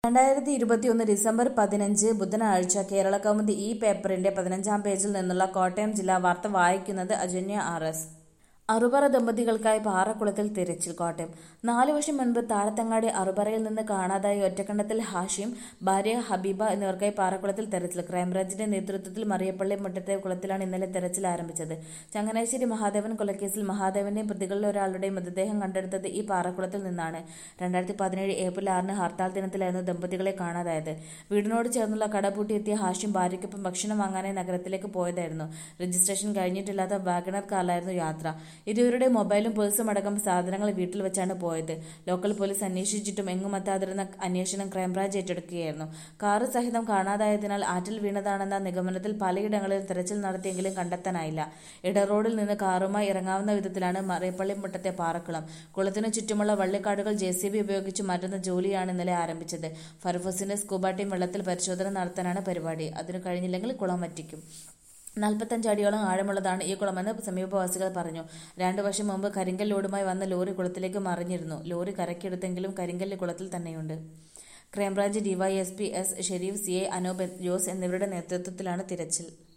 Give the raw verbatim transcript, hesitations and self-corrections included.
രണ്ടായിരത്തി ഇരുപത്തിയൊന്ന് ഡിസംബർ പതിനഞ്ച് ബുധനാഴ്ച കേരളകൗമുദി ഈ പേപ്പറിന്റെ പതിനഞ്ചാം പേജിൽ നിന്നുള്ള കോട്ടയം ജില്ലാ വാർത്ത വായിക്കുന്നത് അജന്യ ആർ എസ്. അറുപറ ദമ്പതികൾക്കായി പാറക്കുളത്തിൽ തിരച്ചിൽ. കോട്ടയം. നാലു വർഷം മുൻപ് താഴത്തങ്ങാടി അറുപറയിൽ നിന്ന് കാണാതായ ഒറ്റക്കണ്ടത്തിൽ ഹാഷിം, ഭാര്യ ഹബീബ എന്നിവർക്കായി പാറക്കുളത്തിൽ തെരച്ചിൽ. ക്രൈംബ്രാഞ്ചിന്റെ നേതൃത്വത്തിൽ മറിയപ്പള്ളി മുട്ടത്തെ കുളത്തിലാണ് ഇന്നലെ തെരച്ചിൽ ആരംഭിച്ചത്. ചങ്ങനാശ്ശേരി മഹാദേവൻ കൊലക്കേസിൽ മഹാദേവന്റെയും പ്രതികളിലൊരാളുടെയും മൃതദേഹം കണ്ടെടുത്തത് ഈ പാറക്കുളത്തിൽ നിന്നാണ്. രണ്ടായിരത്തി പതിനേഴ് ഏപ്രിൽ ആറിന് ഹർത്താൽ ദിനത്തിലായിരുന്നു ദമ്പതികളെ കാണാതായത്. വീടിനോട് ചേർന്നുള്ള കട പൂട്ടിയെത്തിയ ഹാഷിം ഭാര്യയ്ക്കൊപ്പം ഭക്ഷണം വാങ്ങാനായി നഗരത്തിലേക്ക് പോയതായിരുന്നു. രജിസ്ട്രേഷൻ കഴിഞ്ഞിട്ടില്ലാത്ത വാഗണർ കാറിലായിരുന്നു യാത്ര. ഇരുവരുടെ മൊബൈലും പേഴ്സും അടക്കം സാധനങ്ങൾ വീട്ടിൽ വെച്ചാണ് പോയത്. ലോക്കൽ പോലീസ് അന്വേഷിച്ചിട്ടും എങ്ങുമെത്താതിരുന്ന അന്വേഷണം ക്രൈംബ്രാഞ്ച് ഏറ്റെടുക്കുകയായിരുന്നു. കാറ് സഹിതം കാണാതായതിനാൽ ആറ്റിൽ വീണതാണെന്ന നിഗമനത്തിൽ പലയിടങ്ങളിലും തെരച്ചിൽ നടത്തിയെങ്കിലും കണ്ടെത്താനായില്ല. ഇടറോഡിൽ നിന്ന് കാറുമായി ഇറങ്ങാവുന്ന വിധത്തിലാണ് മറിയപ്പള്ളി മുട്ടത്തെ പാറക്കുളം. കുളത്തിനു ചുറ്റുമുള്ള വള്ളിക്കാടുകൾ ജെ സി ബി ഉപയോഗിച്ച് മാറ്റുന്ന ജോലിയാണ് ഇന്നലെ ആരംഭിച്ചത്. ഫയർഫോഴ്സിന്റെ സ്കൂബ ടീം വെള്ളത്തിൽ പരിശോധന നടത്താനാണ് പരിപാടി. അതിനു കഴിഞ്ഞില്ലെങ്കിൽ കുളം വറ്റിക്കും. നാൽപ്പത്തഞ്ച് അടിയോളം ആഴമുള്ളതാണ് ഈ കുളമെന്ന് സമീപവാസികൾ പറഞ്ഞു. രണ്ടു വർഷം മുമ്പ് കരിങ്കൽ ലോഡുമായി വന്ന ലോറി കുളത്തിലേക്ക് മറിഞ്ഞിരുന്നു. ലോറി കരയ്ക്കെടുത്തെങ്കിലും കരിങ്കല്ല് കുളത്തിൽ തന്നെയുണ്ട്. Crime branch DySP S Sharif, C I Anoop Jose എന്നിവരുടെ നേതൃത്വത്തിലാണ് തിരച്ചിൽ.